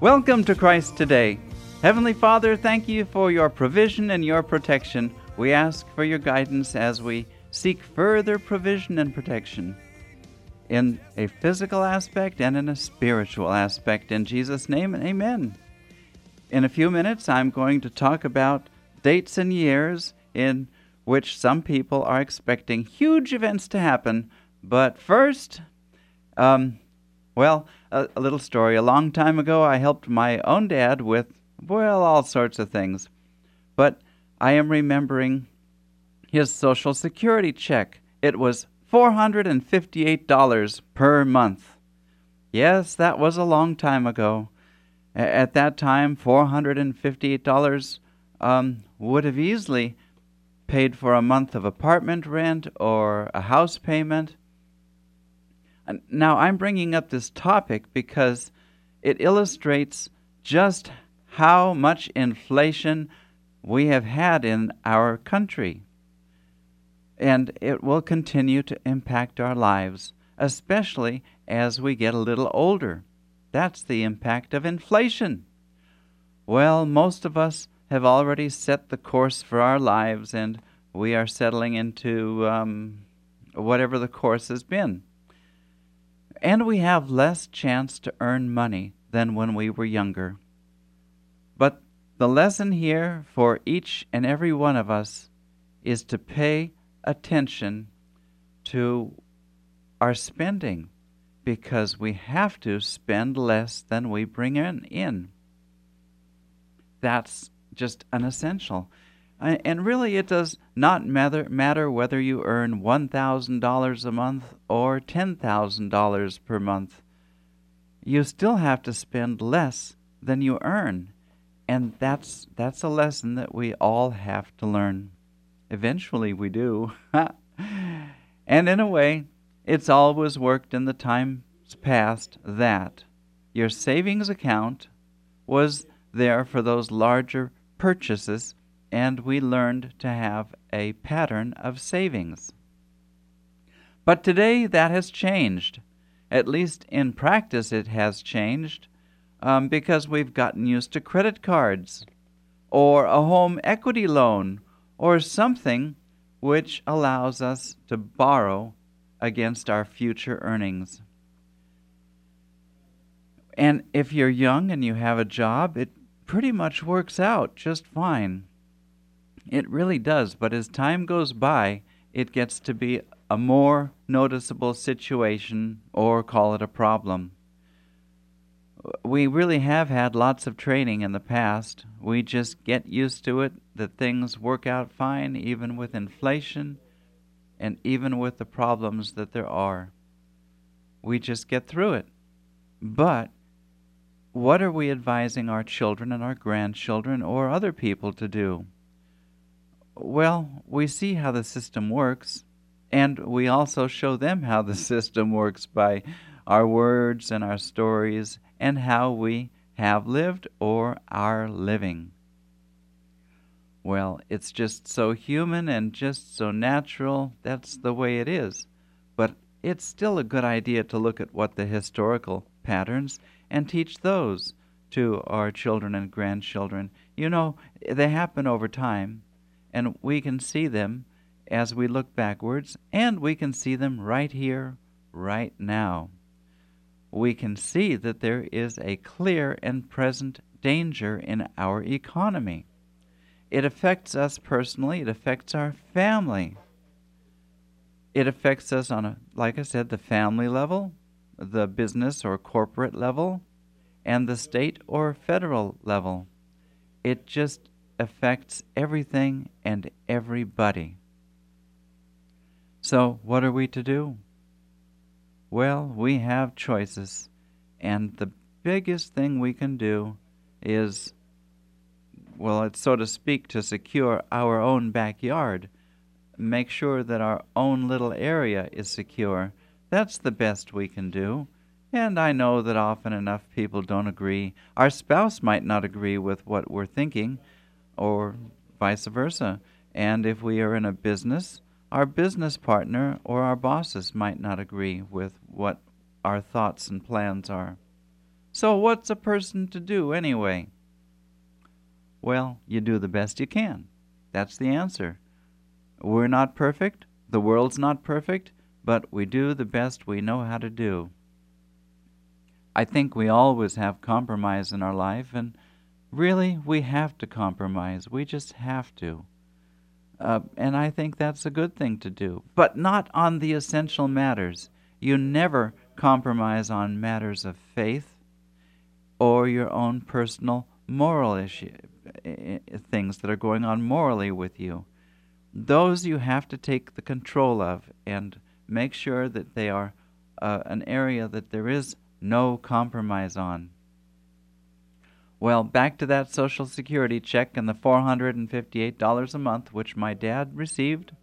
Welcome to Christ Today. Heavenly Father, thank you for your provision and your protection. We ask for your guidance as we seek further provision and protection in a physical aspect and in a spiritual aspect. In Jesus' name, amen. In a few minutes, I'm going to talk about dates and years in which some people are expecting huge events to happen. But first, a little story. A long time ago, I helped my own dad with, all sorts of things. But I am remembering his Social Security check. It was $458 per month. Yes, that was a long time ago. At that time, $458 would have easily paid for a month of apartment rent or a house payment. Now, I'm bringing up this topic because it illustrates just how much inflation we have had in our country. And it will continue to impact our lives, especially as we get a little older. That's the impact of inflation. Well, most of us have already set the course for our lives, and we are settling into whatever the course has been. And we have less chance to earn money than when we were younger. But the lesson here for each and every one of us is to pay attention to our spending, because we have to spend less than we bring in. That's just an essential. And really, it does not matter whether you earn $1,000 a month or $10,000 per month. You still have to spend less than you earn. And that's a lesson that we all have to learn. Eventually we do. And in a way, it's always worked in the times past that your savings account was there for those larger purchases, and we learned to have a pattern of savings. But today that has changed. At least in practice it has changed because we've gotten used to credit cards or a home equity loan or something which allows us to borrow against our future earnings. And if you're young and you have a job, it pretty much works out just fine. It really does, but as time goes by, it gets to be a more noticeable situation, or call it a problem. We really have had lots of training in the past. We just get used to it, that things work out fine, even with inflation, and even with the problems that there are. We just get through it. But what are we advising our children and our grandchildren or other people to do? Well, we see how the system works, and we also show them how the system works by our words and our stories and how we have lived or are living. Well, it's just so human and just so natural. That's the way it is. But it's still a good idea to look at what the historical patterns and teach those to our children and grandchildren. You know, they happen over time, and we can see them as we look backwards, and we can see them right here, right now. We can see that there is a clear and present danger in our economy. It affects us personally. It affects our family. It affects us on, like I said, the family level, the business or corporate level, and the state or federal level. It just affects everything and everybody. So what are we to do? Well, we have choices, and the biggest thing we can do is, it's so to speak, to secure our own backyard. Make sure that our own little area is secure. That's the best we can do. And I know that often enough people don't agree. Our spouse might not agree with what we're thinking, or vice versa. And if we are in a business, our business partner or our bosses might not agree with what our thoughts and plans are. So what's a person to do anyway? Well, you do the best you can. That's the answer. We're not perfect. The world's not perfect, but we do the best we know how to do. I think we always have compromise in our life, and really, we have to compromise. We just have to. And I think that's a good thing to do, but not on the essential matters. You never compromise on matters of faith or your own personal moral things that are going on morally with you. Those you have to take the control of and make sure that they are an area that there is no compromise on. Well, back to that Social Security check and the $458 a month which my dad received.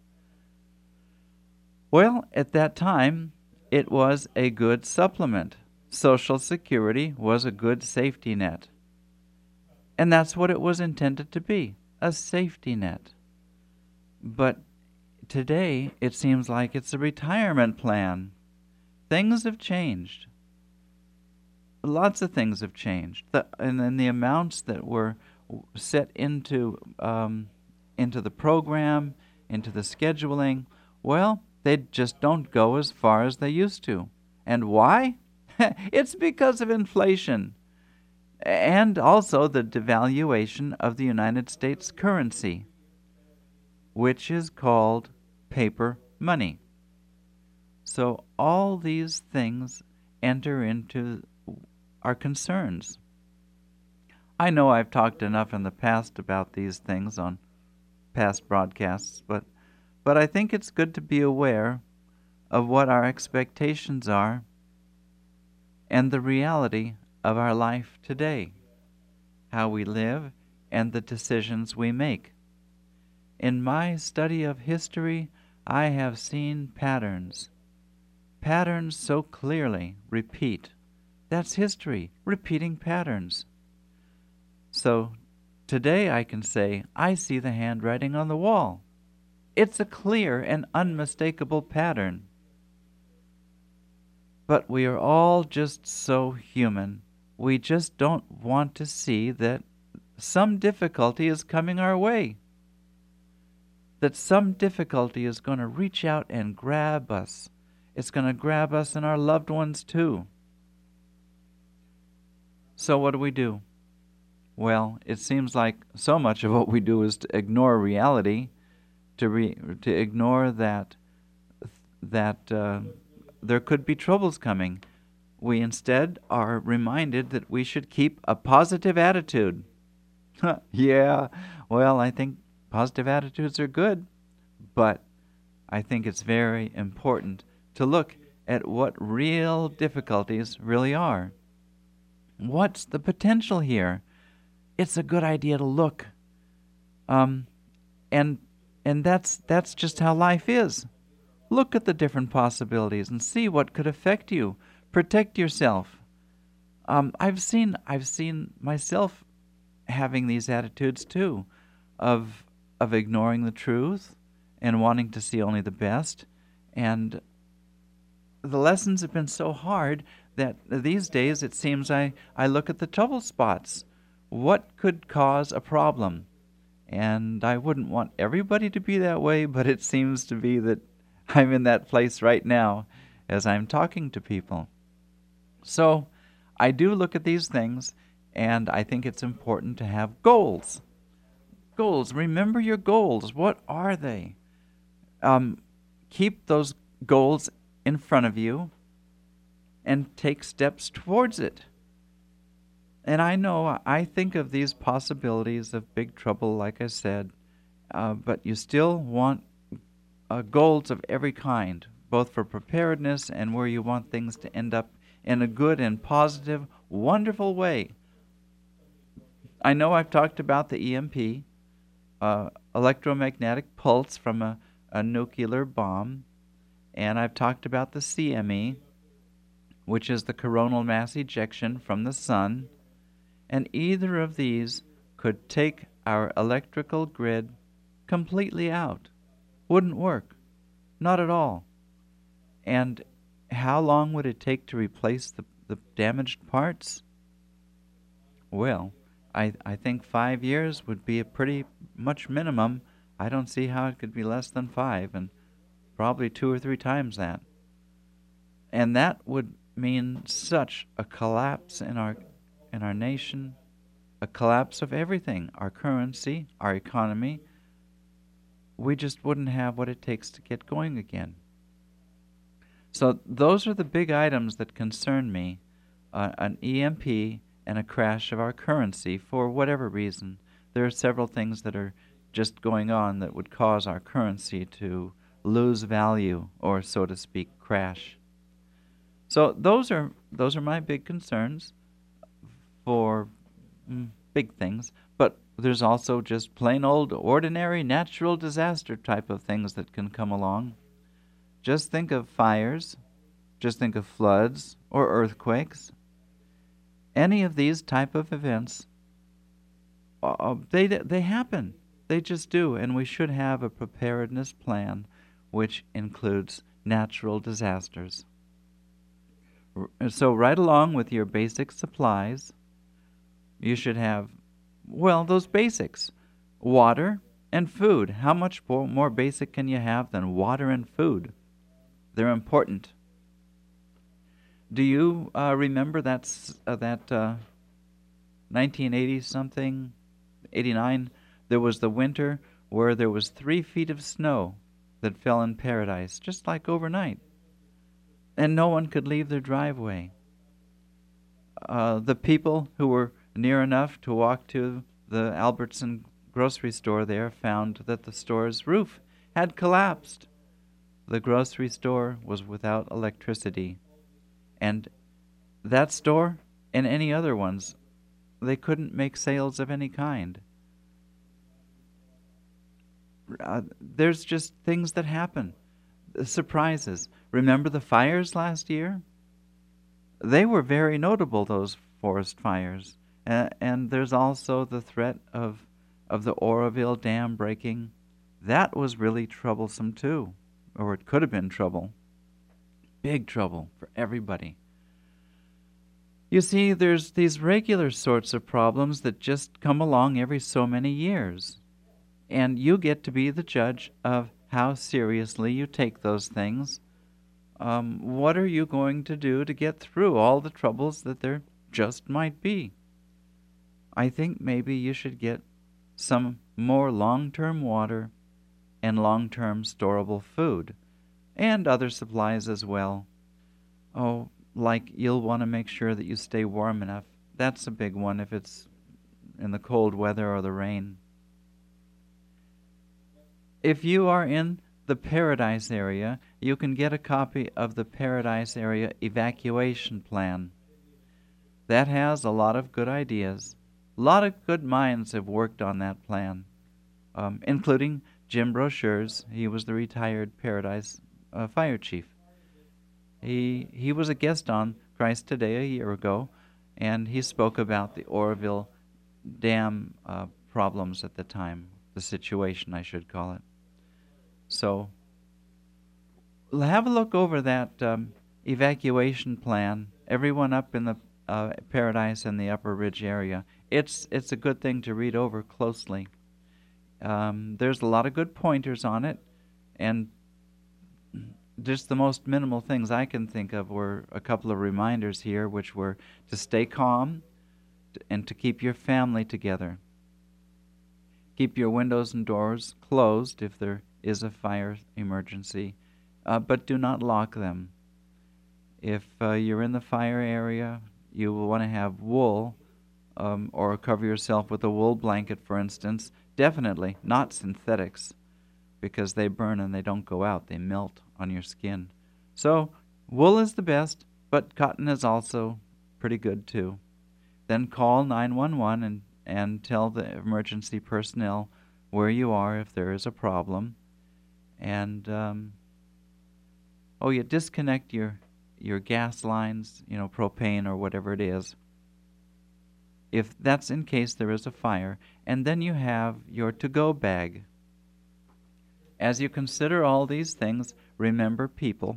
Well, at that time, it was a good supplement. Social Security was a good safety net. And that's what it was intended to be, a safety net. But today, it seems like it's a retirement plan. Things have changed. Lots of things have changed. And then the amounts that were set into the program, into the scheduling, well, they just don't go as far as they used to. And why? It's because of inflation and also the devaluation of the United States currency, which is called paper money. So all these things enter into our concerns. I know I've talked enough in the past about these things on past broadcasts, but I think it's good to be aware of what our expectations are and the reality of our life today, how we live, and the decisions we make. In my study of history, I have seen patterns so clearly repeat. That's history, repeating patterns. So today I can say, I see the handwriting on the wall. It's a clear and unmistakable pattern. But we are all just so human. We just don't want to see that some difficulty is coming our way. That some difficulty is going to reach out and grab us. It's going to grab us and our loved ones too. So what do? Well, it seems like so much of what we do is to ignore reality, to ignore that there could be troubles coming. We instead are reminded that we should keep a positive attitude. Yeah, well, I think positive attitudes are good, but I think it's very important to look at what real difficulties really are. What's the potential here? It's a good idea to look. And that's just how life is. Look at the different possibilities and see what could affect you. Protect yourself. I've seen myself having these attitudes too, of ignoring the truth and wanting to see only the best. And the lessons have been so hard that these days it seems I look at the trouble spots. What could cause a problem? And I wouldn't want everybody to be that way, but it seems to be that I'm in that place right now as I'm talking to people. So I do look at these things, and I think it's important to have goals. Goals. Remember your goals. What are they? Keep those goals in front of you and take steps towards it. And I know I think of these possibilities of big trouble, like I said, but you still want goals of every kind, both for preparedness and where you want things to end up in a good and positive, wonderful way. I know I've talked about the EMP, electromagnetic pulse from a nuclear bomb, and I've talked about the CME, which is the coronal mass ejection from the sun, and either of these could take our electrical grid completely out. Wouldn't work. Not at all. And how long would it take to replace the damaged parts? Well, I think 5 years would be a pretty much minimum. I don't see how it could be less than five, and probably two or three times that. And that would mean such a collapse in our nation, a collapse of everything, our currency, our economy. We just wouldn't have what it takes to get going again. So those are the big items that concern me, an EMP and a crash of our currency for whatever reason. There are several things that are just going on that would cause our currency to lose value or, so to speak, crash. So those are my big concerns for big things. But there's also just plain old ordinary natural disaster type of things that can come along. Just think of fires, just think of floods or earthquakes. Any of these type of events, they happen. They just do, and we should have a preparedness plan which includes natural disasters. So right along with your basic supplies, you should have, well, those basics: water and food. How much more basic can you have than water and food? They're important. Do you remember that 1980 something, 89? There was the winter where there was 3 feet of snow that fell in Paradise, just like overnight, and no one could leave their driveway. The people who were near enough to walk to the Albertson grocery store there found that the store's roof had collapsed. The grocery store was without electricity, and that store and any other ones, they couldn't make sales of any kind. There's just things that happen, surprises. Remember the fires last year? They were very notable, those forest fires. And there's also the threat of the Oroville Dam breaking. That was really troublesome too, or it could have been trouble. Big trouble for everybody. You see, there's these regular sorts of problems that just come along every so many years. And you get to be the judge of how seriously you take those things. What are you going to do to get through all the troubles that there just might be? I think maybe you should get some more long-term water and long-term storable food, and other supplies as well. Oh, like you'll want to make sure that you stay warm enough. That's a big one if it's in the cold weather or the rain. If you are in the Paradise area, you can get a copy of the Paradise Area Evacuation Plan. That has a lot of good ideas. A lot of good minds have worked on that plan, including Jim Brochures. He was the retired Paradise fire chief. He was a guest on Christ Today a year ago, and he spoke about the Oroville Dam problems at the time, the situation, I should call it. So have a look over that evacuation plan. Everyone up in the Paradise and the Upper Ridge area. It's a good thing to read over closely. There's a lot of good pointers on it, and just the most minimal things I can think of were a couple of reminders here, which were to stay calm and to keep your family together. Keep your windows and doors closed if there is a fire emergency, but do not lock them. If you're in the fire area, you will want to have wool, or cover yourself with a wool blanket, for instance. Definitely not synthetics, because they burn and they don't go out. They melt on your skin. So wool is the best, but cotton is also pretty good too. Then call 911 and tell the emergency personnel where you are if there is a problem. And you disconnect your gas lines, propane or whatever it is, if that's in case there is a fire. And then you have your to-go bag. As you consider all these things, remember people,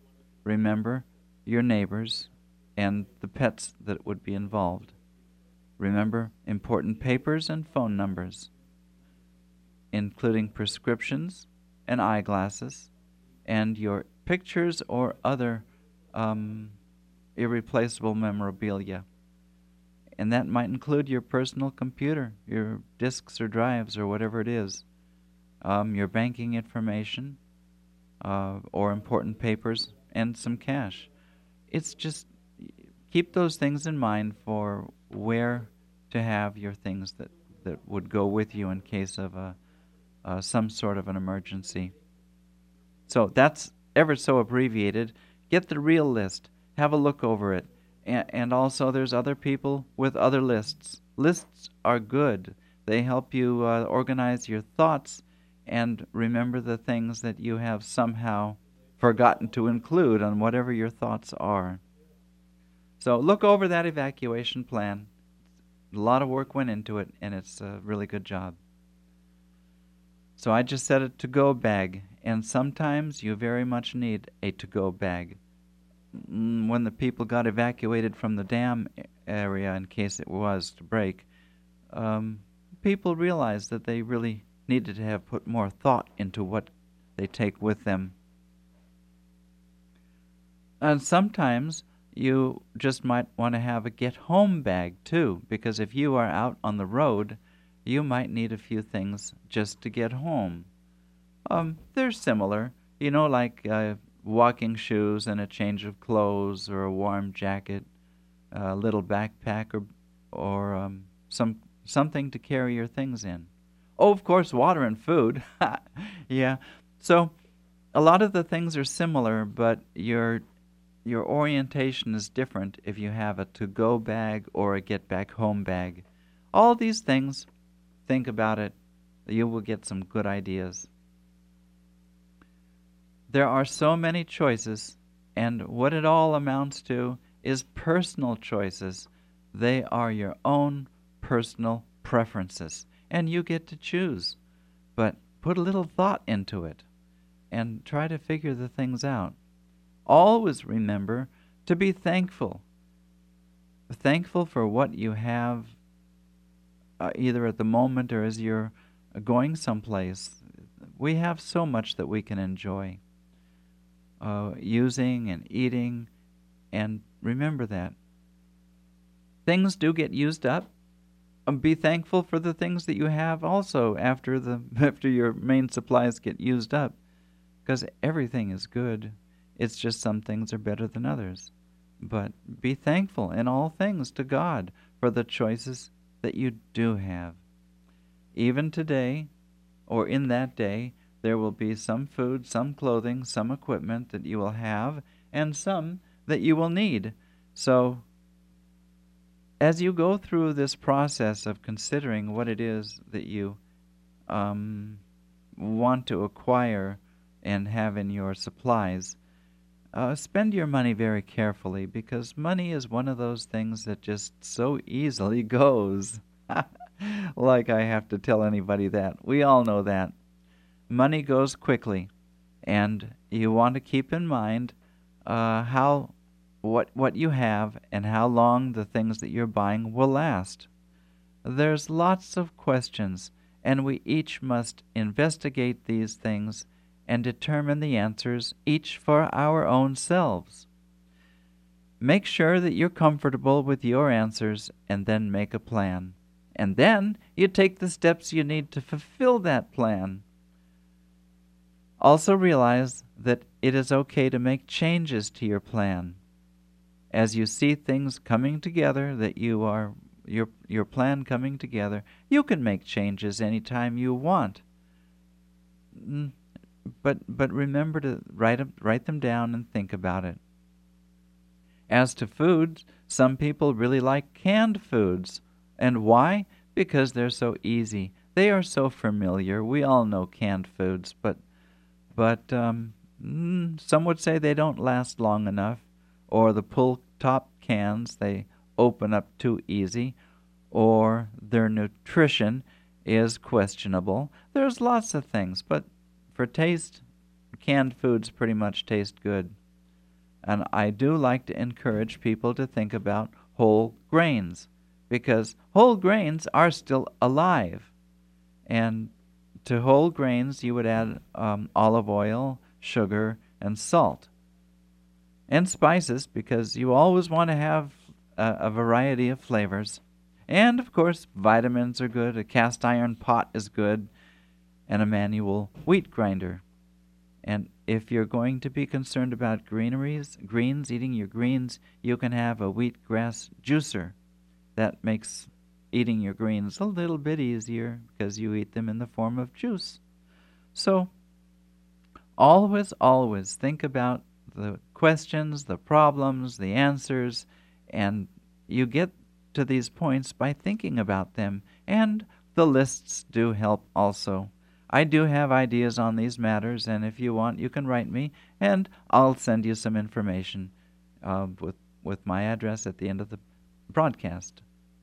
remember your neighbors, and the pets that would be involved. Remember important papers and phone numbers, including prescriptions and eyeglasses, and your pictures or other irreplaceable memorabilia. And that might include your personal computer, your disks or drives or whatever it is, your banking information, or important papers, and some cash. It's just keep those things in mind for where to have your things that would go with you in case of some sort of an emergency. So that's ever so abbreviated. Get the real list. Have a look over it. And also there's other people with other lists. Lists are good. They help you organize your thoughts and remember the things that you have somehow forgotten to include on whatever your thoughts are. So look over that evacuation plan. A lot of work went into it, and it's a really good job. So I just said a to-go bag, and sometimes you very much need a to-go bag. When the people got evacuated from the dam area, in case it was to break, people realized that they really needed to have put more thought into what they take with them. And sometimes you just might want to have a get-home bag too, because if you are out on the road, you might need a few things just to get home. They're similar, like walking shoes and a change of clothes or a warm jacket, a little backpack or something to carry your things in. Oh, of course, water and food. Yeah. So a lot of the things are similar, but your orientation is different if you have a to-go bag or a get-back-home bag. All these things, think about it. You will get some good ideas. There are so many choices, and what it all amounts to is personal choices. They are your own personal preferences, and you get to choose. But put a little thought into it and try to figure the things out. Always remember to be thankful. Thankful for what you have, either at the moment or as you're going someplace. We have so much that we can enjoy. Using and eating, and remember that. Things do get used up. Be thankful for the things that you have also after your main supplies get used up, because everything is good. It's just some things are better than others. But be thankful in all things to God for the choices that you do have. Even today, or in that day, there will be some food, some clothing, some equipment that you will have, and some that you will need. So, as you go through this process of considering what it is that you want to acquire and have in your supplies, spend your money very carefully, because money is one of those things that just so easily goes. Like I have to tell anybody that. We all know that. Money goes quickly, and you want to keep in mind what you have and how long the things that you're buying will last. There's lots of questions, and we each must investigate these things and determine the answers, each for our own selves. Make sure that you're comfortable with your answers, and then make a plan. And then you take the steps you need to fulfill that plan. Also realize that it is okay to make changes to your plan. As you see things coming together, that your plan coming together, you can make changes anytime you want. But remember to write them down and think about it. As to foods, some people really like canned foods. And why? Because they're so easy. They are so familiar. We all know canned foods, but some would say they don't last long enough, or the pull-top cans, they open up too easy, or their nutrition is questionable. There's lots of things, but for taste, canned foods pretty much taste good. And I do like to encourage people to think about whole grains. because whole grains are still alive. And to whole grains, you would add olive oil, sugar, and salt. And spices, because you always want to have a variety of flavors. And, of course, vitamins are good. A cast iron pot is good. And a manual wheat grinder. And if you're going to be concerned about greens, eating your greens, you can have a wheatgrass juicer. That makes eating your greens a little bit easier because you eat them in the form of juice. So, always think about the questions, the problems, the answers, and you get to these points by thinking about them. And the lists do help also. I do have ideas on these matters, and if you want, you can write me, and I'll send you some information with my address at the end of the broadcast.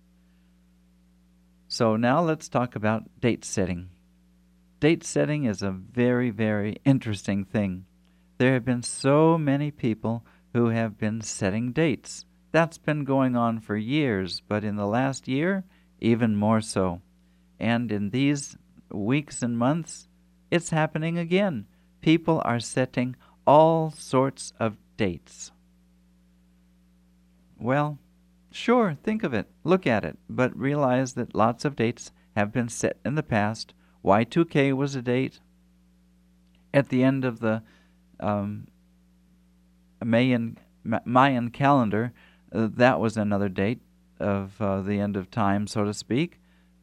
So now let's talk about date setting. Date setting is a very, very interesting thing. There have been so many people who have been setting dates. That's been going on for years, but in the last year, even more so. And in these weeks and months, it's happening again. People are setting all sorts of dates. Well, sure, think of it, look at it, but realize that lots of dates have been set in the past. Y2K was a date. At the end of the Mayan calendar, that was another date of the end of time, so to speak.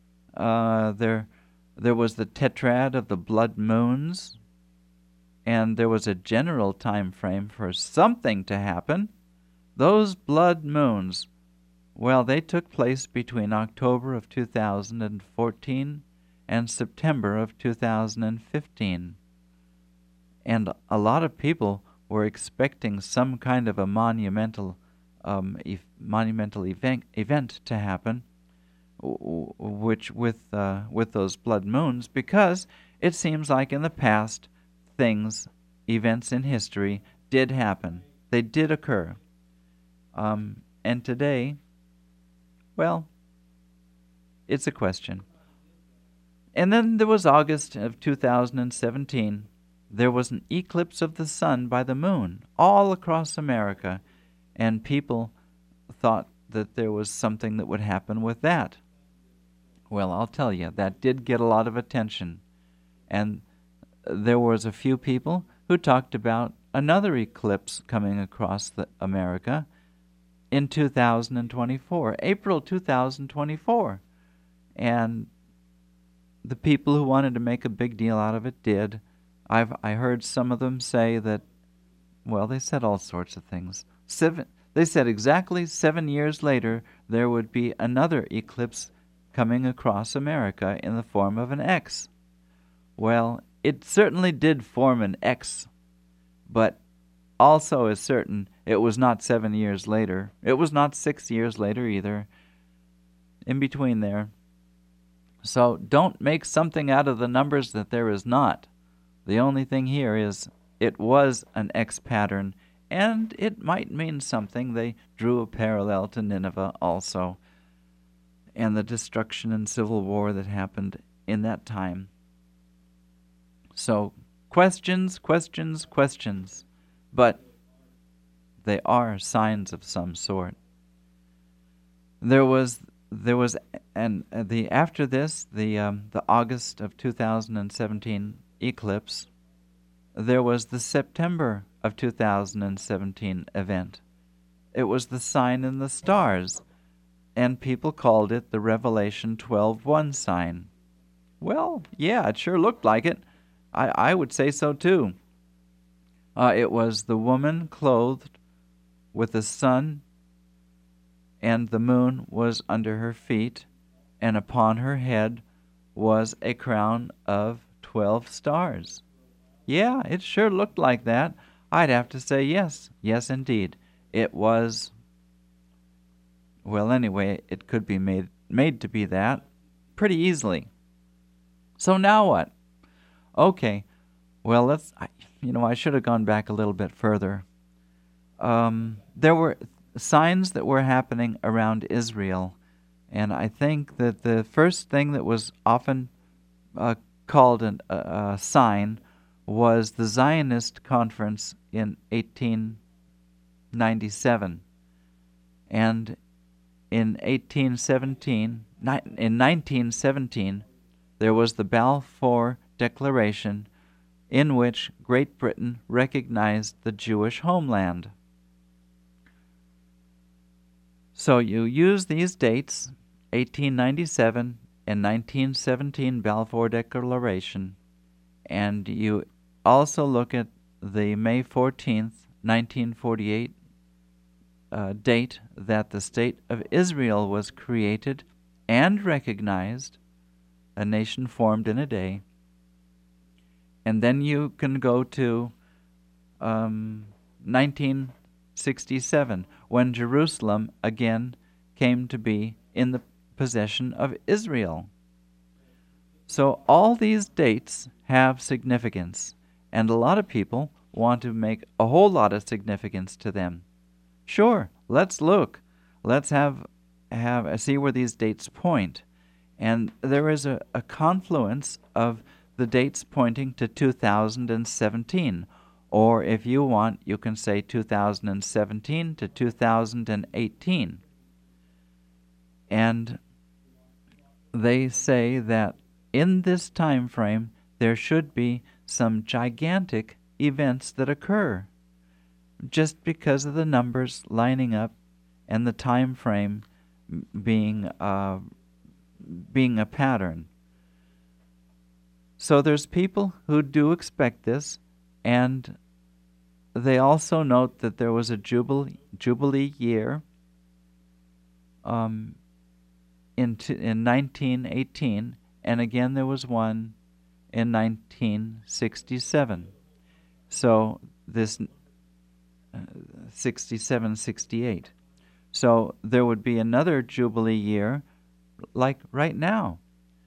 There was the tetrad of the blood moons, and there was a general time frame for something to happen. Those blood moons, well, they took place between October of 2014 and September of 2015. And a lot of people were expecting some kind of a monumental event to happen, which with those blood moons, because it seems like in the past events in history did happen. They did occur. And today, well, it's a question. And then there was August of 2017. There was an eclipse of the sun by the moon all across America, and people thought that there was something that would happen with that. Well, I'll tell you, that did get a lot of attention. And there was a few people who talked about another eclipse coming across America in 2024, April 2024. And the people who wanted to make a big deal out of it did. I heard some of them say that, well, they said all sorts of things. They said exactly 7 years later there would be another eclipse coming across America in the form of an X. Well, it certainly did form an X, but also is certain it was not 7 years later. It was not 6 years later either. In between there. So don't make something out of the numbers that there is not. The only thing here is it was an X pattern, and it might mean something. They drew a parallel to Nineveh also, and the destruction and civil war that happened in that time. So, questions, but they are signs of some sort. After this, the August of 2017 eclipse, there was the September of 2017 event. It was the sign in the stars, and people called it the Revelation 12:1 sign. Well, yeah, it sure looked like it. I would say so too. It was the woman clothed with the sun, and the moon was under her feet, and upon her head was a crown of 12 stars. Yeah, it sure looked like that. I'd have to say yes. Yes, indeed. It was, well, anyway, it could be made to be that pretty easily. So now what? Okay, well, I should have gone back a little bit further. There were signs that were happening around Israel, And I think that the first thing that was often called a sign was the Zionist conference in 1897. And in 1917, there was the Balfour Declaration, in which Great Britain recognized the Jewish homeland. So you use these dates, 1897 and 1917 Balfour Declaration, and you also look at the May 14th, 1948 date that the State of Israel was created and recognized, a nation formed in a day. And then you can go to 1967, when Jerusalem again came to be in the possession of Israel. So all these dates have significance, and a lot of people want to make a whole lot of significance to them. Sure, let's look. Let's see where these dates point. And there is a confluence of the dates pointing to 2017. Or if you want, you can say 2017 to 2018. And they say that in this time frame, there should be some gigantic events that occur, just because of the numbers lining up and the time frame being a pattern. So there's people who do expect this, and they also note that there was a jubilee year in 1918, and again there was one in 1967. So this 67, 68. So there would be another jubilee year, like right now,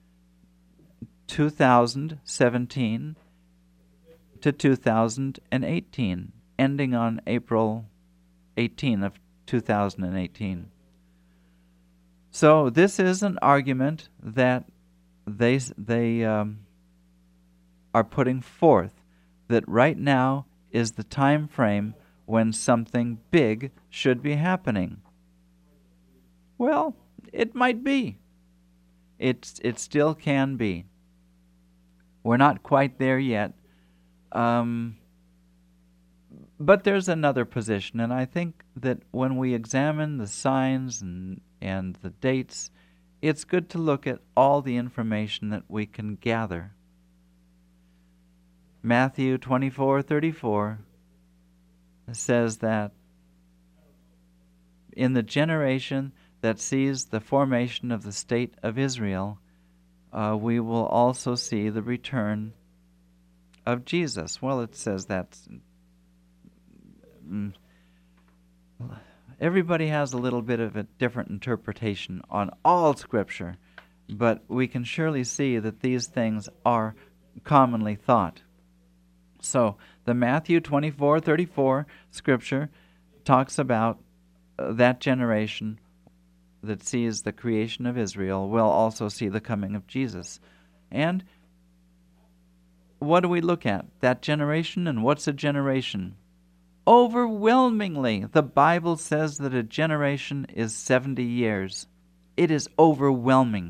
2017 to 2018, ending on April 18 of 2018. So this is an argument that they are putting forth, that right now is the time frame when something big should be happening. Well, it might be. It still can be. We're not quite there yet. But there's another position, and I think that when we examine the signs and the dates, it's good to look at all the information that we can gather. Matthew 24:34 says that in the generation that sees the formation of the state of Israel, we will also see the return of Jesus. Well, it says that everybody has a little bit of a different interpretation on all Scripture, but we can surely see that these things are commonly thought. So the Matthew 24:34 Scripture talks about that generation that sees the creation of Israel will also see the coming of Jesus. And what do we look at? That generation, and what's a generation? Overwhelmingly, the Bible says that a generation is 70 years. It is overwhelming.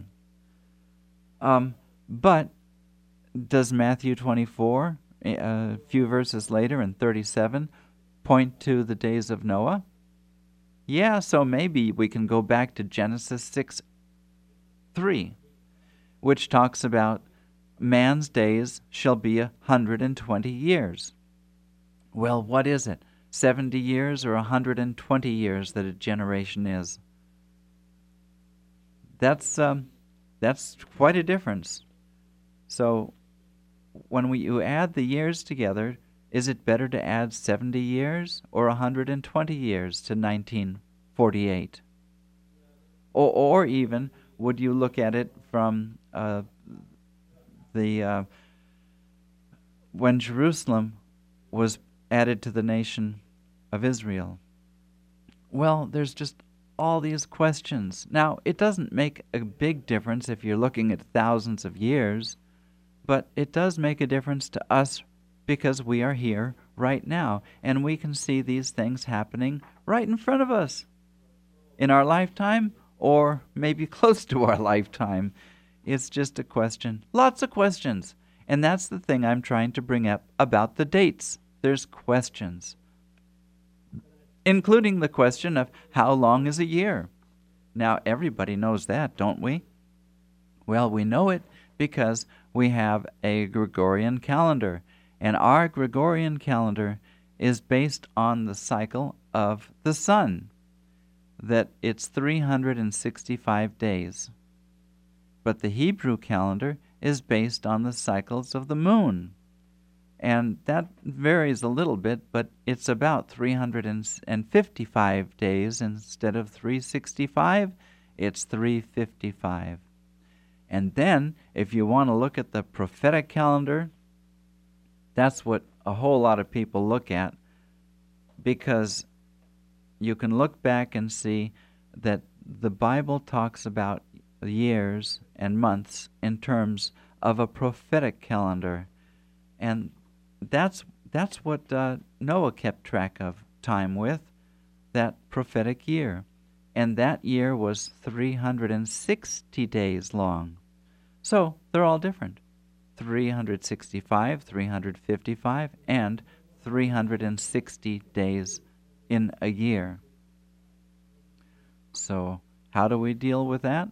But does Matthew 24, a few verses later in 37, point to the days of Noah? Yeah, so maybe we can go back to Genesis 6:3, which talks about man's days shall be 120 years. Well, what is it? 70 years or 120 years that a generation is? That's quite a difference. So when you add the years together, is it better to add 70 years or 120 years to 1948? Or even, would you look at it from when Jerusalem was added to the nation of Israel? Well, there's just all these questions. Now, it doesn't make a big difference if you're looking at thousands of years, but it does make a difference to us because we are here right now, and we can see these things happening right in front of us in our lifetime or maybe close to our lifetime. It's just a question. Lots of questions. And that's the thing I'm trying to bring up about the dates. There's questions, including the question of how long is a year. Now, everybody knows that, don't we? Well, we know it because we have a Gregorian calendar, and our Gregorian calendar is based on the cycle of the sun, that it's 365 days. But the Hebrew calendar is based on the cycles of the moon, and that varies a little bit, but it's about 355 days instead of 365. It's 355. And then, if you want to look at the prophetic calendar, that's what a whole lot of people look at, because you can look back and see that the Bible talks about years and months in terms of a prophetic calendar. And that's what Noah kept track of time with, that prophetic year. And that year was 360 days long. So they're all different. 365, 355, and 360 days in a year. So how do we deal with that?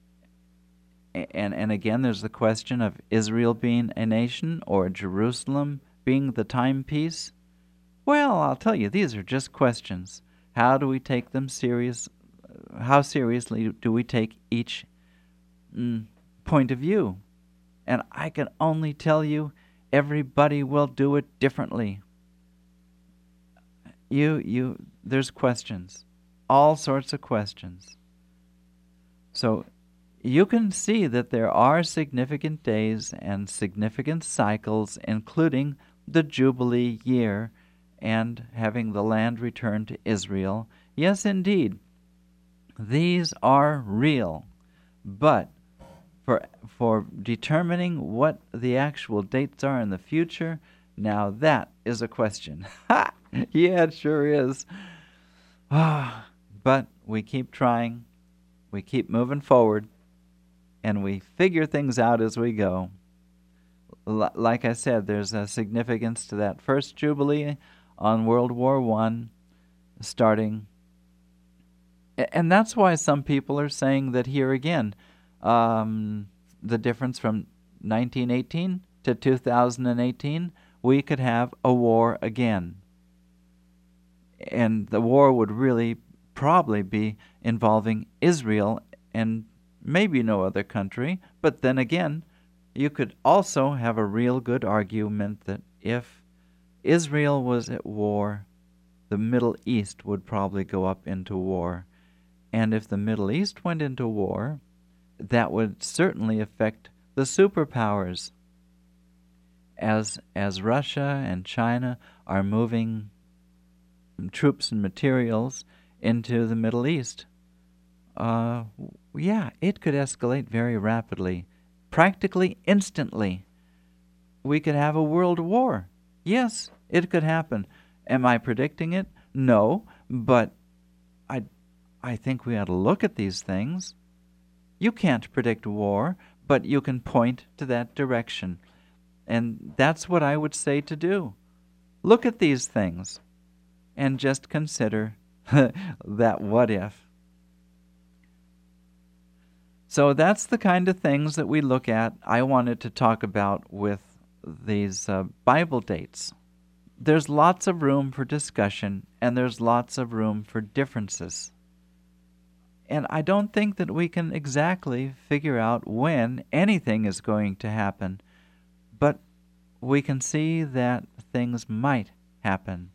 And again, there's the question of Israel being a nation or Jerusalem being the timepiece. Well, I'll tell you, these are just questions. How do we take them serious? How seriously do we take each point of view? And I can only tell you, everybody will do it differently. There's questions, all sorts of questions. So you can see that there are significant days and significant cycles, including the Jubilee year and having the land returned to Israel. Yes, indeed, these are real. But for determining what the actual dates are in the future, now that is a question. Ha! Yeah, it sure is. But we keep trying, we keep moving forward, and we figure things out as we go. Like I said, there's a significance to that first Jubilee on World War I starting. And that's why some people are saying that here again, the difference from 1918 to 2018, we could have a war again. And the war would really probably be involving Israel and maybe no other country. But then again, you could also have a real good argument that if Israel was at war, the Middle East would probably go up into war. And if the Middle East went into war, that would certainly affect the superpowers. As Russia and China are moving troops and materials into the Middle East, it could escalate very rapidly, practically instantly. We could have a world war. Yes, it could happen. Am I predicting it? No, but I think we ought to look at these things. You can't predict war, but you can point to that direction. And that's what I would say to do. Look at these things and just consider that what if. So that's the kind of things that we look at. I wanted to talk about with these Bible dates. There's lots of room for discussion, and there's lots of room for differences. And I don't think that we can exactly figure out when anything is going to happen, but we can see that things might happen.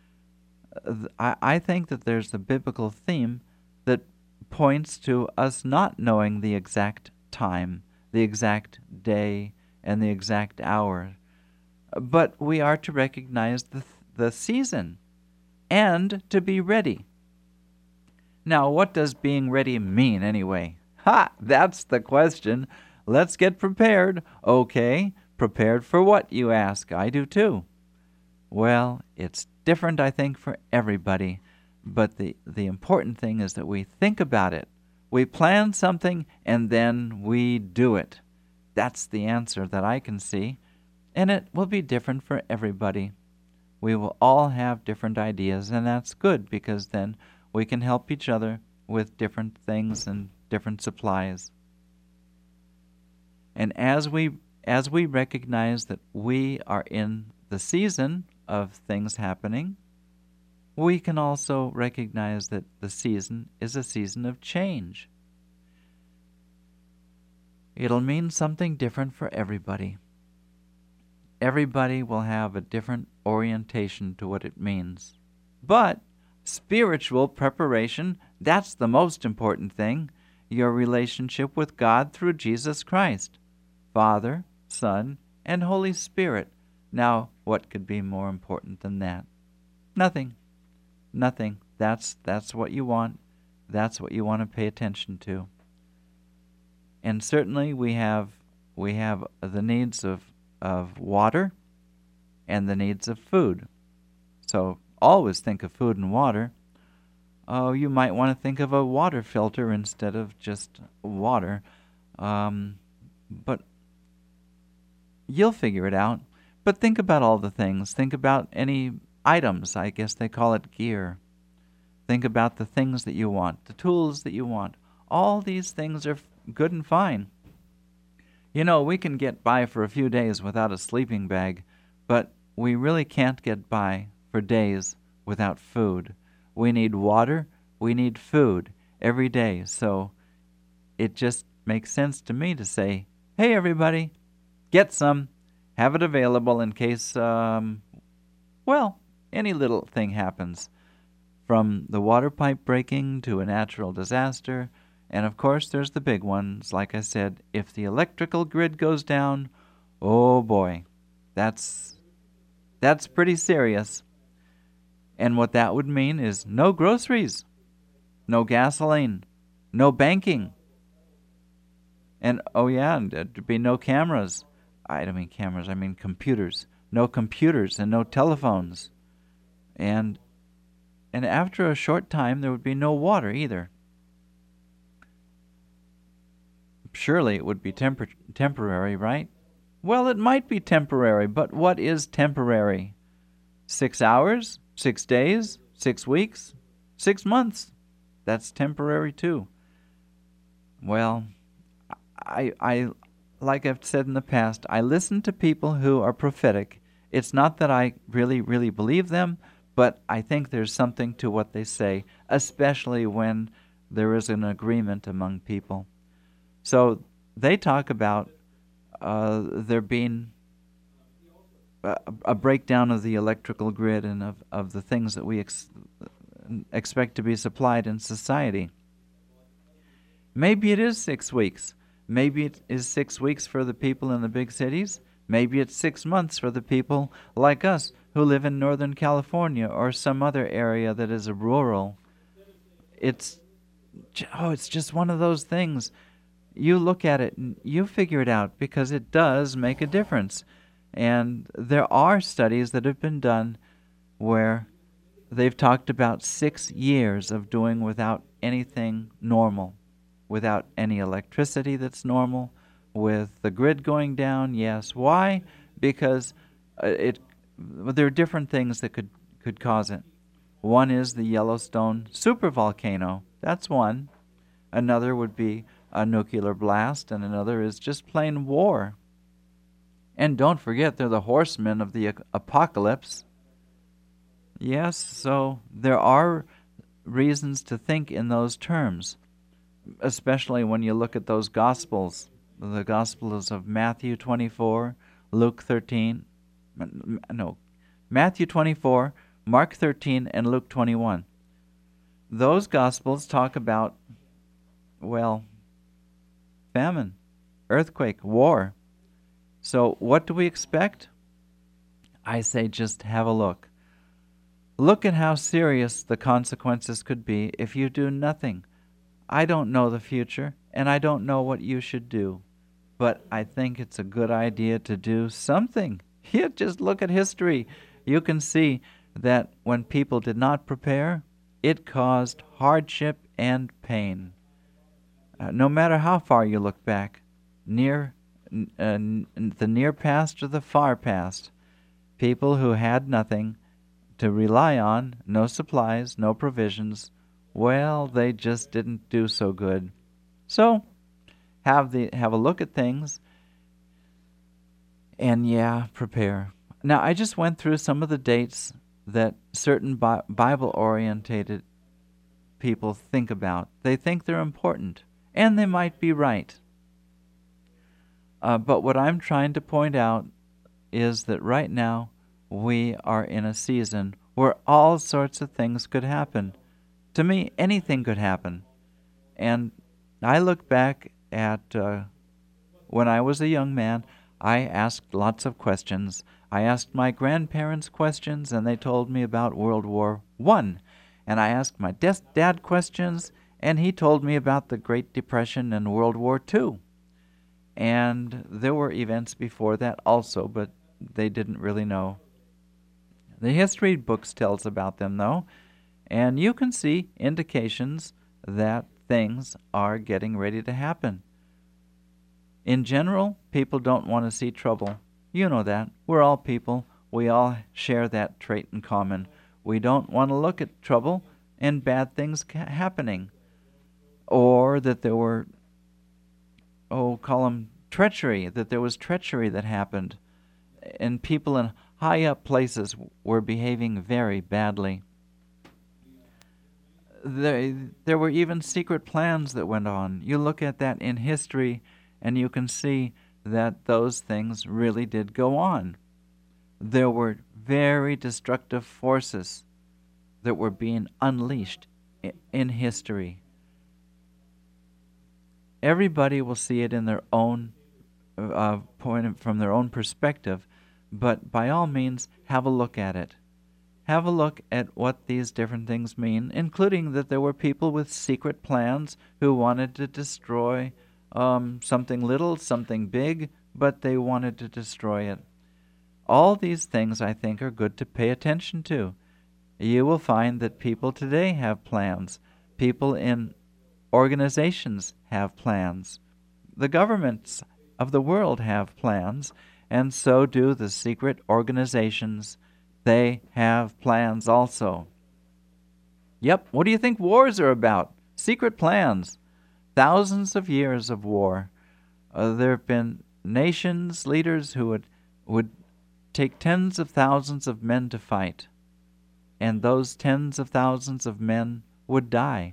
I think that there's a biblical theme that points to us not knowing the exact time, the exact day, and the exact hour. But we are to recognize the season and to be ready. Now, what does being ready mean anyway? Ha! That's the question. Let's get prepared. Okay, prepared for what, you ask? I do too. Well, it's different, I think, for everybody. But the important thing is that we think about it. We plan something and then we do it. That's the answer that I can see. And it will be different for everybody. We will all have different ideas, and that's good because then we can help each other with different things and different supplies. And as we recognize that we are in the season of things happening, we can also recognize that the season is a season of change. It'll mean something different for everybody. Everybody will have a different orientation to what it means. But spiritual preparation, that's the most important thing. Your relationship with God through Jesus Christ, Father, Son, and Holy Spirit. Now, what could be more important than that? Nothing. Nothing. That's what you want. That's what you want to pay attention to. And certainly we have the needs of water and the needs of food. So always think of food and water. Oh, you might want to think of a water filter instead of just water. But you'll figure it out. But think about all the things. Think about any items. I guess they call it gear. Think about the things that you want, the tools that you want. All these things are good and fine. You know, we can get by for a few days without a sleeping bag, but we really can't get by for days without food. We need water, we need food every day. So it just makes sense to me to say, hey, everybody, get some. Have it available in case, any little thing happens. From the water pipe breaking to a natural disaster. And of course, there's the big ones. Like I said, if the electrical grid goes down, oh boy, that's pretty serious. And what that would mean is no groceries, no gasoline, no banking. And there'd be no cameras. I don't mean cameras, I mean computers. No computers and no telephones. And after a short time, there would be no water either. Surely it would be temporary, right? Well, it might be temporary, but what is temporary? 6 hours? 6 days? 6 weeks? 6 months? That's temporary too. Well, I like I've said in the past, I listen to people who are prophetic. It's not that I really, really believe them, but I think there's something to what they say, especially when there is an agreement among people. So they talk about there being a breakdown of the electrical grid and of the things that we expect to be supplied in society. Maybe it is 6 weeks. Maybe it is 6 weeks for the people in the big cities. Maybe it's 6 months for the people like us who live in Northern California or some other area that is rural. It's just one of those things. You look at it and you figure it out because it does make a difference. And there are studies that have been done where they've talked about 6 years of doing without anything normal, without any electricity that's normal, with the grid going down. Yes. Why? Because there are different things that could cause it. One is the Yellowstone supervolcano. That's one. Another would be a nuclear blast, and another is just plain war. And don't forget, they're the horsemen of the apocalypse. Yes, so there are reasons to think in those terms, especially when you look at those Gospels. The Gospels of Matthew 24, Luke 13, Matthew 24, Mark 13, and Luke 21. Those Gospels talk about, famine, earthquake, war. So what do we expect? I say just have a look. Look at how serious the consequences could be if you do nothing. I don't know the future, and I don't know what you should do, but I think it's a good idea to do something. You just look at history. You can see that when people did not prepare, it caused hardship and pain. No matter how far you look back, near the near past or the far past, people who had nothing to rely on, no supplies, no provisions, well, they just didn't do so good. So, have a look at things and prepare. Now, I just went through some of the dates that certain Bible-orientated people think about. They think they're important, and they might be right. But what I'm trying to point out is that right now we are in a season where all sorts of things could happen. To me, anything could happen. And I look back at when I was a young man, I asked lots of questions. I asked my grandparents questions, and they told me about World War I. And I asked my dad questions, and he told me about the Great Depression and World War II. And there were events before that also, but they didn't really know. The history books tells about them, though, and you can see indications that things are getting ready to happen. In general, people don't want to see trouble. You know that. We're all people. We all share that trait in common. We don't want to look at trouble and bad things happening, or that there were, call them treachery, that there was treachery that happened, and people in high up places were behaving very badly. There were even secret plans that went on. You look at that in history, and you can see that those things really did go on. There were very destructive forces that were being unleashed in history. Everybody will see it in their own from their own perspective, but by all means, have a look at it. Have a look at what these different things mean, including that there were people with secret plans who wanted to destroy something little, something big, but they wanted to destroy it. All these things, I think, are good to pay attention to. You will find that people today have plans. People in organizations have plans. The governments of the world have plans, and so do the secret organizations. They have plans also. Yep, what do you think wars are about? Secret plans. Thousands of years of war. There have been nations, leaders who would take tens of thousands of men to fight, and those tens of thousands of men would die.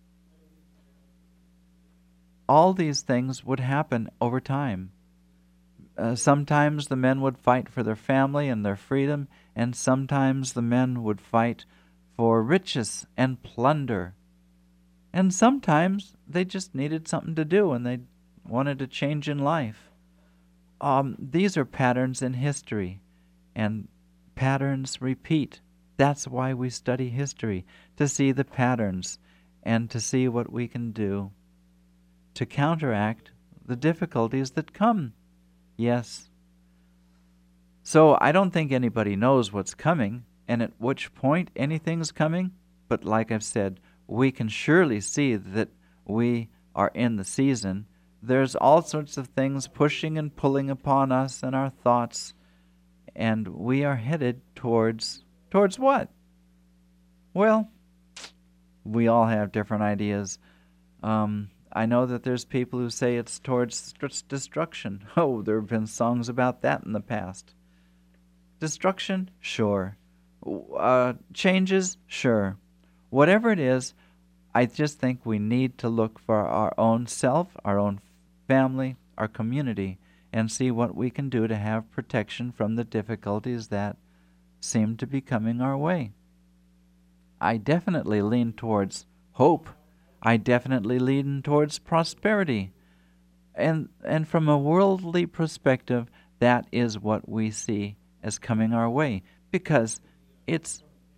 All these things would happen over time. Sometimes the men would fight for their family and their freedom, and sometimes the men would fight for riches and plunder. And sometimes they just needed something to do and they wanted a change in life. These are patterns in history, and patterns repeat. That's why we study history, to see the patterns and to see what we can do to counteract the difficulties that come. Yes. So I don't think anybody knows what's coming and at which point anything's coming, but like I've said, we can surely see that we are in the season. There's all sorts of things pushing and pulling upon us and our thoughts, and we are headed towards what? Well, we all have different ideas. I know that there's people who say it's towards destruction. Oh, there have been songs about that in the past. Destruction? Sure. Changes? Sure. Whatever it is, I just think we need to look for our own self, our own family, our community, and see what we can do to have protection from the difficulties that seem to be coming our way. I definitely lean towards hope. I definitely lean towards prosperity. And from a worldly perspective, that is what we see as coming our way, because it's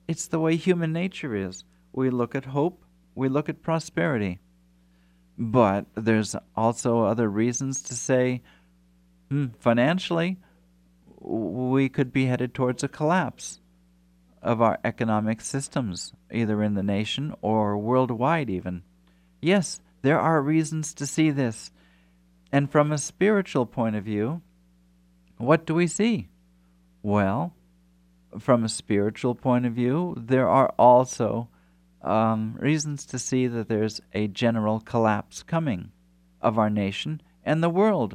It's the way human nature is. We look at hope, we look at prosperity. But there's also other reasons to say, financially, we could be headed towards a collapse of our economic systems, either in the nation or worldwide even. Yes, there are reasons to see this. And from a spiritual point of view, what do we see? Well, from a spiritual point of view, there are also reasons to see that there's a general collapse coming of our nation and the world.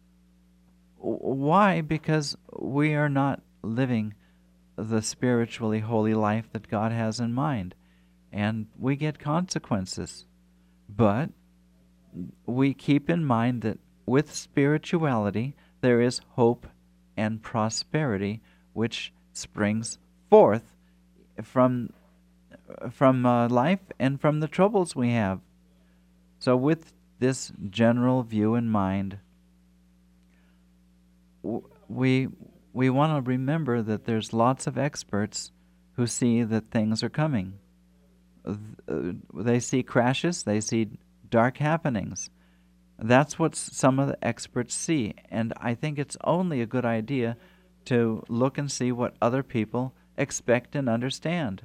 Why? Because we are not living the spiritually holy life that God has in mind, and we get consequences. But we keep in mind that with spirituality there is hope and prosperity which springs forth from life and from the troubles we have. So with this general view in mind, we want to remember that there's lots of experts who see that things are coming. They see crashes, they see dark happenings. That's what some of the experts see, and I think it's only a good idea to look and see what other people expect and understand.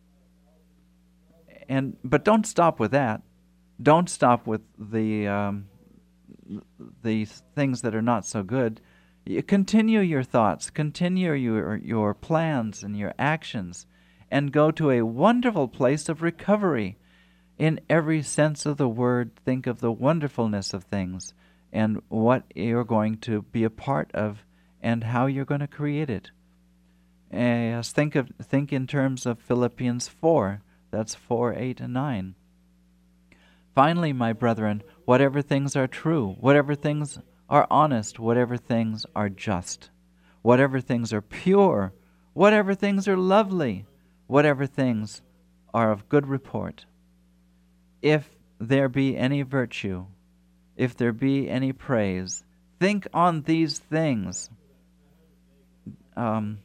But don't stop with that. Don't stop with the things that are not so good. You continue your thoughts, continue your plans and your actions, and go to a wonderful place of recovery. In every sense of the word, think of the wonderfulness of things and what you're going to be a part of and how you're going to create it. Think in terms of Philippians 4. That's 4, 8, and 9. Finally, my brethren, whatever things are true, whatever things are honest, whatever things are just, whatever things are pure, whatever things are lovely, whatever things are of good report, if there be any virtue, if there be any praise, think on these things. ... And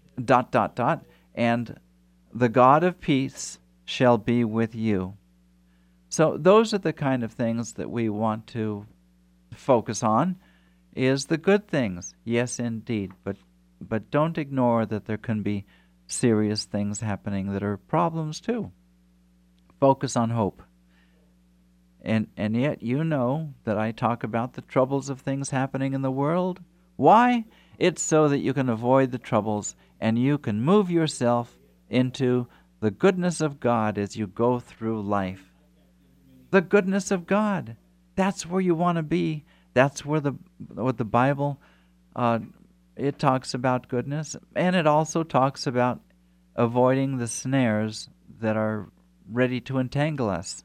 the God of peace shall be with you. So those are the kind of things that we want to focus on, is the good things. Yes, indeed, but don't ignore that there can be serious things happening that are problems too. Focus on hope. And yet you know that I talk about the troubles of things happening in the world. Why? It's so that you can avoid the troubles and you can move yourself into the goodness of God as you go through life. The goodness of God. That's where you want to be. That's where what the Bible, it talks about goodness, and it also talks about avoiding the snares that are ready to entangle us.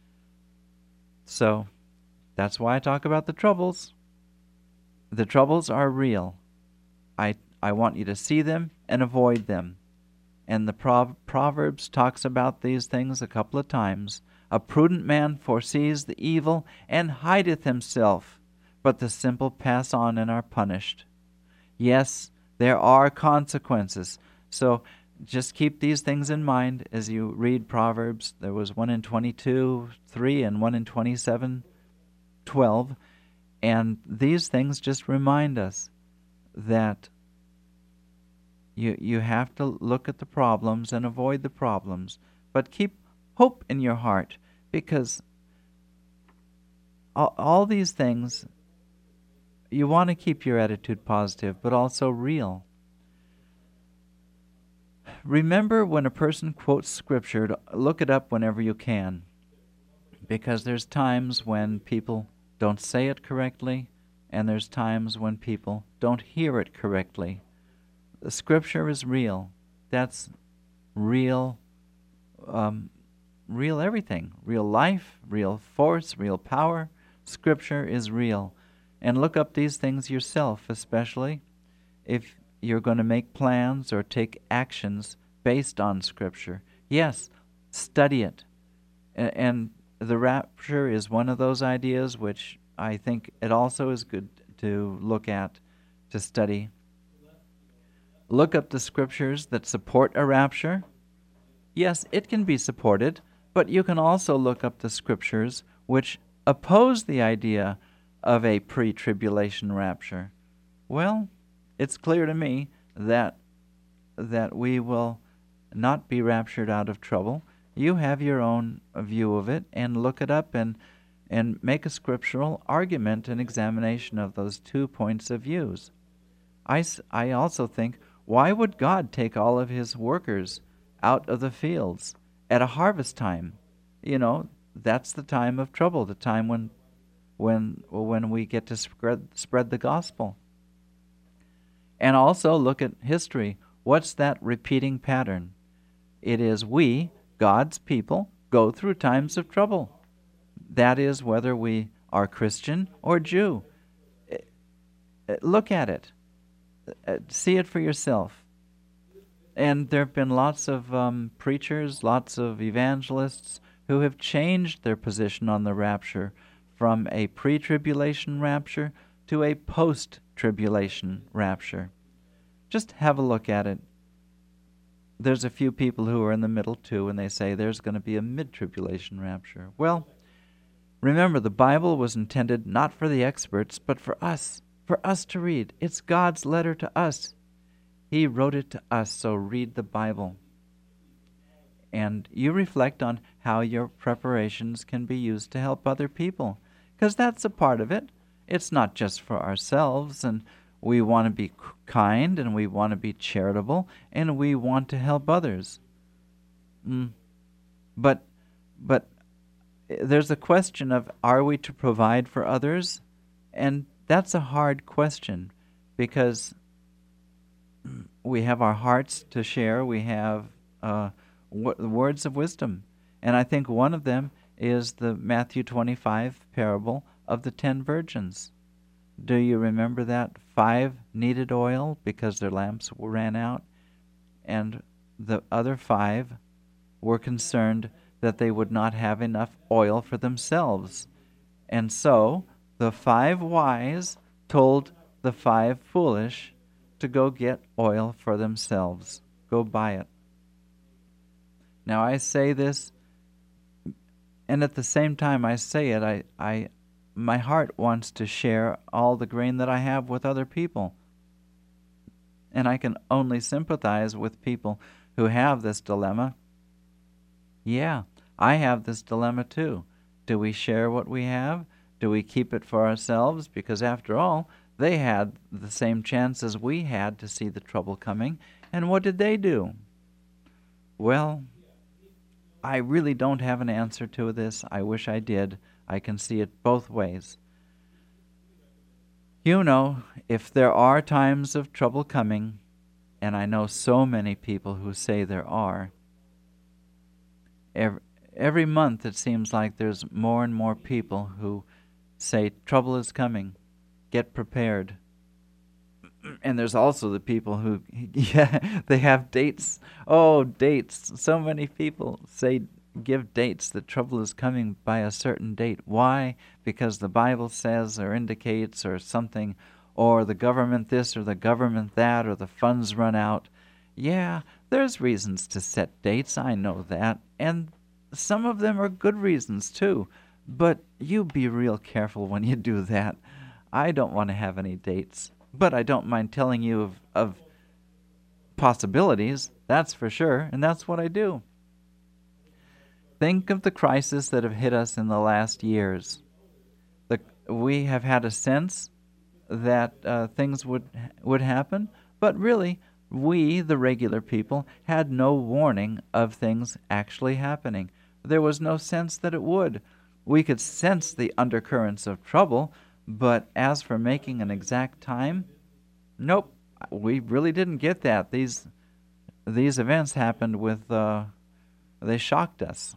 So that's why I talk about the troubles. The troubles are real. I want you to see them and avoid them. And the Proverbs talks about these things a couple of times. A prudent man foresees the evil and hideth himself, but the simple pass on and are punished. Yes, there are consequences. So just keep these things in mind as you read Proverbs. There was one in 22:3 and one in 27:12. And these things just remind us that you have to look at the problems and avoid the problems, but keep hope in your heart, because all these things, you want to keep your attitude positive, but also real. Remember, when a person quotes Scripture, look it up whenever you can, because there's times when people don't say it correctly, and there's times when people don't hear it correctly. The Scripture is real. That's real, real everything. Real life, real force, real power. Scripture is real. And look up these things yourself, especially if you're going to make plans or take actions based on Scripture. Yes, study it. And the rapture is one of those ideas which I think it also is good to look at, to study. Look up the Scriptures that support a rapture. Yes, it can be supported, but you can also look up the scriptures which oppose the idea of a pre-tribulation rapture. Well, it's clear to me that we will not be raptured out of trouble. You have your own view of it, and look it up and make a scriptural argument and examination of those 2 points of views. I also think, why would God take all of his workers out of the fields at a harvest time? You know, that's the time of trouble, the time when we get to spread the gospel. And also look at history. What's that repeating pattern? It is we, God's people, go through times of trouble. That is whether we are Christian or Jew. Look at it. See it for yourself. And there have been lots of preachers, lots of evangelists who have changed their position on the rapture from a pre-tribulation rapture to a post-tribulation rapture. Just have a look at it. There's a few people who are in the middle too, and they say there's going to be a mid-tribulation rapture. Well, remember, the Bible was intended not for the experts, but for us to read. It's God's letter to us. He wrote it to us, so read the Bible. And you reflect on how your preparations can be used to help other people, because that's a part of it. It's not just for ourselves, and we want to be kind, and we want to be charitable, and we want to help others. But there's a question of, are we to provide for others? And that's a hard question, because we have our hearts to share. We have words of wisdom. And I think one of them is the Matthew 25 parable of the 10 virgins. Do you remember that? 5 needed oil because their lamps ran out, and the other 5 were concerned that they would not have enough oil for themselves. And so the 5 wise told the 5 foolish to go get oil for themselves. Go buy it. Now I say this, and at the same time I say it, my heart wants to share all the grain that I have with other people. And I can only sympathize with people who have this dilemma. Yeah, I have this dilemma too. Do we share what we have? Do we keep it for ourselves? Because after all, they had the same chance as we had to see the trouble coming. And what did they do? Well, I really don't have an answer to this. I wish I did. I can see it both ways. You know, if there are times of trouble coming, and I know so many people who say there are, every month it seems like there's more and more people who say trouble is coming, get prepared. And there's also the people who, yeah, they have dates. Oh, dates. So many people give dates that trouble is coming by a certain date. Why? Because the Bible says or indicates or something, or the government this or the government that, or the funds run out. Yeah, there's reasons to set dates, I know that, and some of them are good reasons too, but you be real careful when you do that. I don't want to have any dates, but I don't mind telling you of possibilities, that's for sure, and that's what I do. Think of the crisis that have hit us in the last years. We have had a sense that things would happen, but really, we, the regular people, had no warning of things actually happening. There was no sense that it would. We could sense the undercurrents of trouble, but as for making an exact time, nope, we really didn't get that. These events happened they shocked us.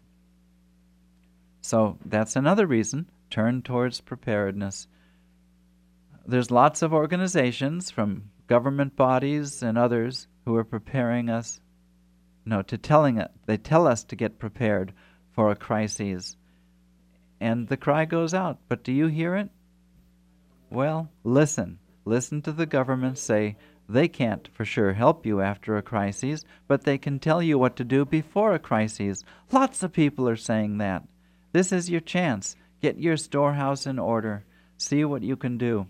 So that's another reason, turn towards preparedness. There's lots of organizations from government bodies and others who are preparing us, they tell us to get prepared for a crisis. And the cry goes out, but do you hear it? Well, listen to the government say They can't for sure help you after a crisis, but they can tell you what to do before a crisis. Lots of people are saying that. This is your chance. Get your storehouse in order. See what you can do.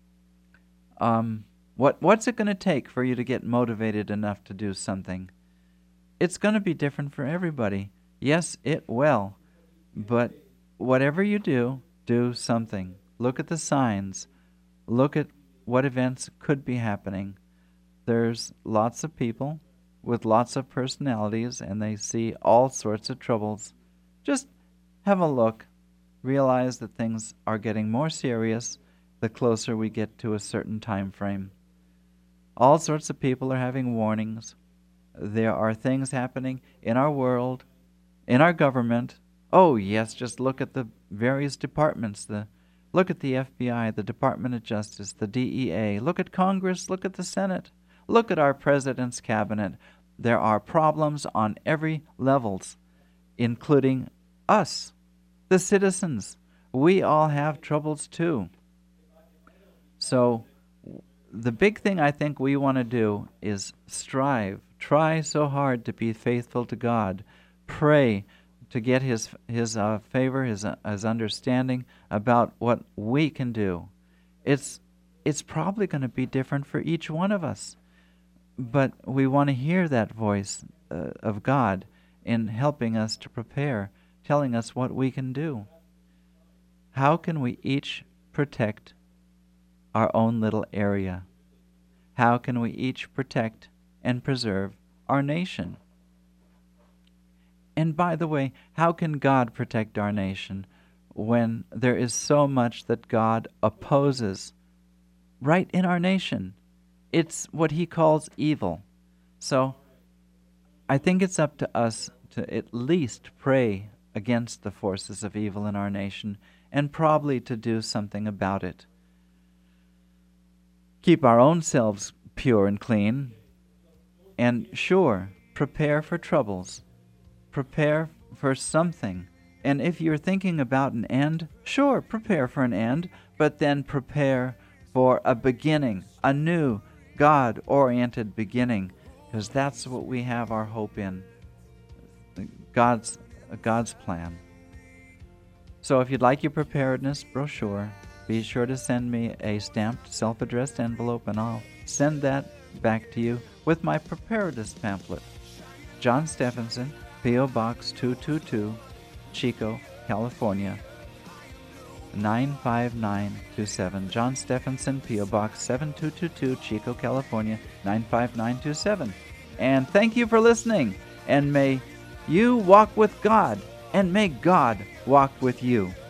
What's it going to take for you to get motivated enough to do something? It's going to be different for everybody. Yes, it will. But whatever you do, do something. Look at the signs. Look at what events could be happening. There's lots of people with lots of personalities, and they see all sorts of troubles. Just have a look. Realize that things are getting more serious the closer we get to a certain time frame. All sorts of people are having warnings. There are things happening in our world, in our government. Oh yes, just look at the various departments. Look at the FBI, the Department of Justice, the DEA. Look at Congress, look at the Senate. Look at our president's cabinet. There are problems on every levels, including us, the citizens. We all have troubles too. So the big thing I think we want to do is strive. Try so hard to be faithful to God. Pray to get His favor, His understanding about what we can do. It's probably going to be different for each one of us, but we want to hear that voice of God in helping us to prepare, telling us what we can do. How can we each protect our own little area? How can we each protect and preserve our nation? And by the way, how can God protect our nation when there is so much that God opposes right in our nation? It's what He calls evil. So I think it's up to us to at least pray against the forces of evil in our nation, and probably to do something about it. Keep our own selves pure and clean, and sure, prepare for troubles. Prepare for something. And if you're thinking about an end, sure, prepare for an end, but then prepare for a beginning, a new God-oriented beginning, because that's what we have our hope in, God's plan. So if you'd like your preparedness brochure, be sure to send me a stamped, self-addressed envelope, and I'll send that back to you with my preparedness pamphlet. John Stephenson, P.O. Box 222, Chico, California, 95927. John Stephenson, P.O. Box 7222, Chico, California, 95927. And thank you for listening, and may you walk with God, and may God walk with you.